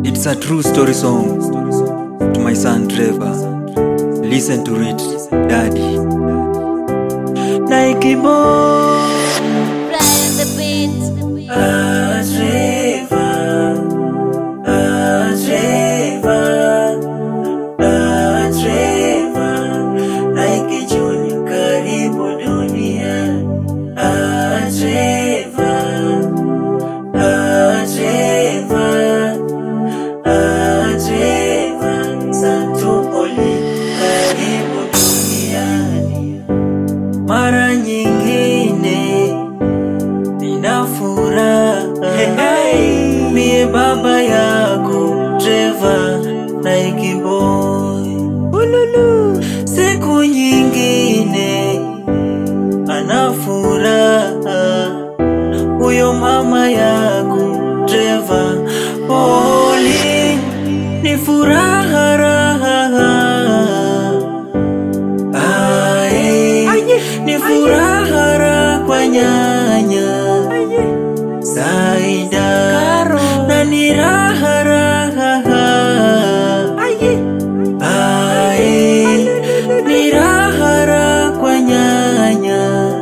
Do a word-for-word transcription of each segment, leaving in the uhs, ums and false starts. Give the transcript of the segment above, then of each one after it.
It's a true story song to my son Trevor. Listen to it, Daddy. Nike boy, Brian the beat. ah Trevor, ah Trevor, ah Trevor. Nike Junior karibu dunia. Ah Trevor, ah Trevor, ah Trevor. Santo Poli karibu duniani. Mara nyingine nina furaha, hey, mie baba yako Trevor Nike boy. Ululu. Siku nyingine ana furaha, huyo mama yako Trevor Poli. Ni furaha raha, ni furaha raha kwa nyanya Saida na ni raha raha, ae ni raha raha kwa nyanya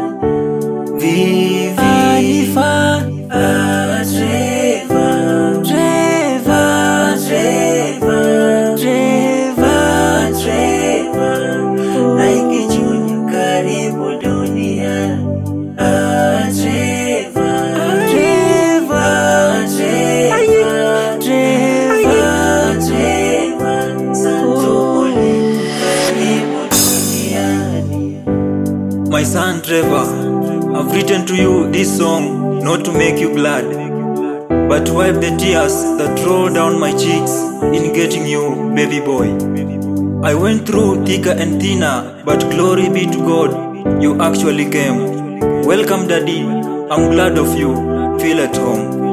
Vivi Alifa. Ah Trevor, Trevor, Trevor, Trevor, Trevor. Nike Junior karibu dunia. Ah Trevor, Trevor, Trevor, Trevor, Trevor. Santo Poli karibu duniani. My son Trevor, I've written to you this song not to make you glad, but to wipe the tears that roll down my cheeks in getting you, baby boy. I went through thicker and thinner, but glory be to God, you actually came. Welcome, Daddy. I'm glad of you. Feel at home.